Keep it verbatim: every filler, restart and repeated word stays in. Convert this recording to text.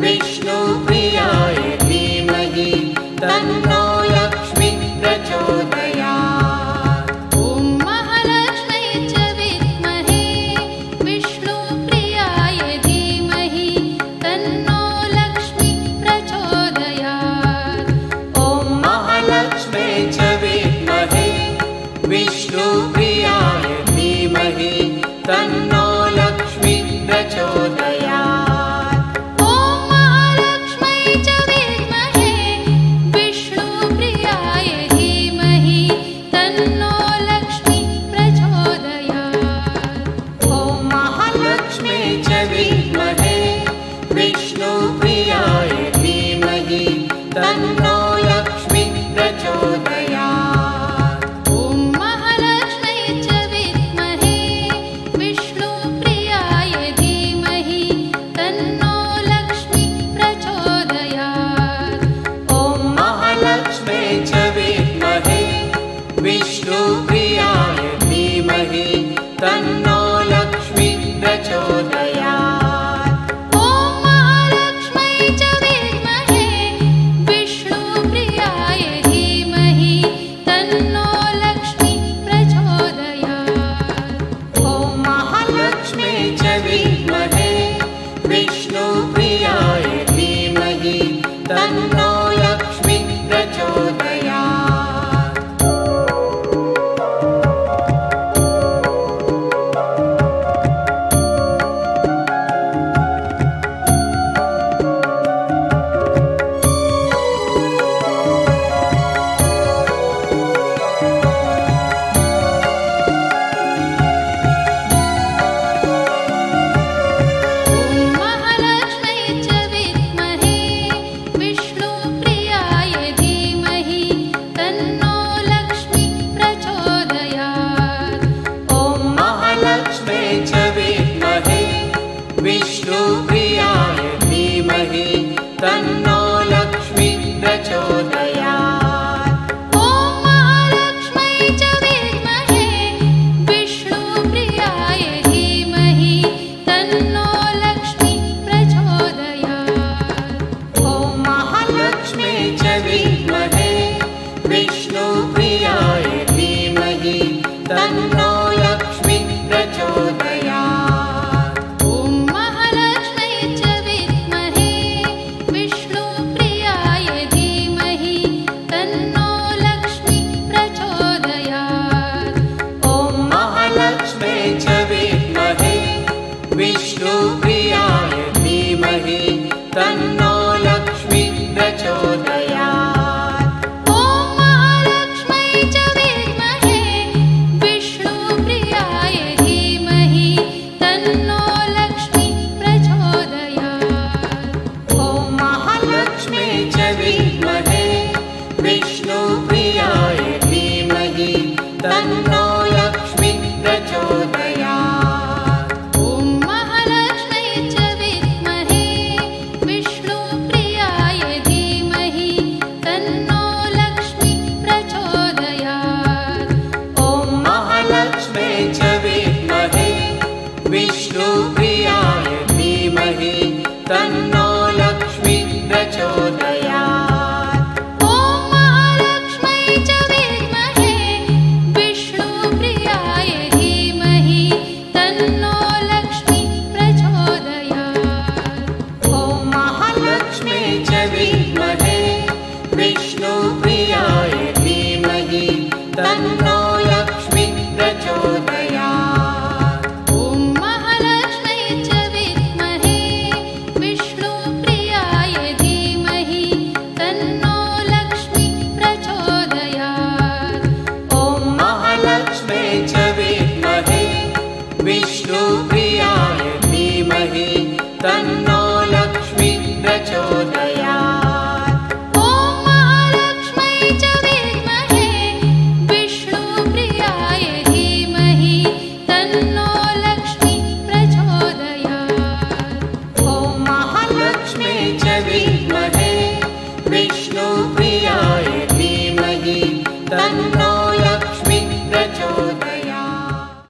विष्णुप्रियाय धीमहि तन्नो लक्ष्मी प्रचोदयात्। ॐ महालक्ष्म्यै च विद्महे विष्णुप्रियाय धीमहि तन्नो लक्ष्मी प्रचोदयात्। ॐ महालक्ष्म्यै च विद्महे विष्णुप्रियाय धीमहि तन्नो लक्ष्मी प्रचोदयात्। ॐ महालक्ष्म्यै च विद्महे विष्णुप्रियाय धीमहि तन्नो लक्ष्मी प्रचोदयात्। ॐ महालक्ष्म्यै च विद्महे विष्णुप्रियाय धीमहि तन्नो लक्ष्मी प्रचोदयात्। ॐ महालक्ष्म्यै च विद्महे विष्णुप्रियाय धीमहि तन्नो लक्ष्मी प्रचोदयात्। ॐ महालक्ष्म्यै च विद्महे विष्णुप्रियाय धीमहि तन्नो लक्ष्मी प्रचोदयात्। ॐ महालक्ष्म्यै च विद्महे विष्णुप्रियाय धीमहि तन्नो लक्ष्मी प्रचोदयात्। ॐ महालक्ष्म्यै च विद्महे विष्णुप्रियाय धीमहि तन्नो लक्ष्मी प्रचोदयात्। ॐ महालक्ष्म्यै च विद्महे विष्णुप्रियाय धीमहि तन्नो लक्ष्मी प्रचोदयात्। ॐ महालक्ष्म्यै च विद्महे विष्णुप्रियाय धीमहि तन्नो लक्ष्मी प्रचोदयात्। ॐ महालक्ष्म्यै च विद्महे विष्णुप्रियाय धीमहि तन्नो लक्ष्मी प्रचोदयात्। ॐ महालक्ष्म्यै च विद्महे विष्णुप्रियाय धीमहि तन्नो लक्ष्मी प्रचोदयात्। ॐ महालक्ष्म्यै च विद्महे विष्णुप्रियाय धीमहि तन्नो लक्ष्मी प्रचोदयात्। ॐ महालक्ष्म्यै च विद्महे विष्णुप्रियाय धीमहि तन्नो लक्ष्मी प्रचोदयात्। ॐ महालक्ष्म्यै च विद्महे विष्णुप्रियाय धीमहि तन्नो लक्ष्मी प्रचोदयात्। ॐ महालक्ष्म्यै च विद्महे विष्णुप्रियाय धीमहि तन्नो लक्ष्मी प्रचोदयात्। ॐ महालक्ष्म्यै च विद्महे विष्णुप्रियाय धीमहि तन्नो लक्ष्मी प्रचोदयात्। ॐ महालक्ष्म्यै च विद्महे विष्णुप्रियाय धीमहि तन्नो लक्ष्मी प्रचोदयात्। ॐ महालक्ष्म्यै च विद्महे विष्णुप्रियाय धीमहि तन्नो लक्ष्मी प्रचोदयात्। ॐ महालक्ष्म्यै च विद्महे विष्णुप्रियाय धीमहि तन्नो लक्ष्मी प्रचोदयात्। ॐ महालक्ष्म्यै च विद्महे विष्णुप्रियाय धीमहि तन्नो लक्ष्मी प्रचोदयात्। ॐ महालक्ष्म्यै च विद्महे विष्णुप्रियाय धीमहि तन्नो लक्ष्मी प्रचोदयात्।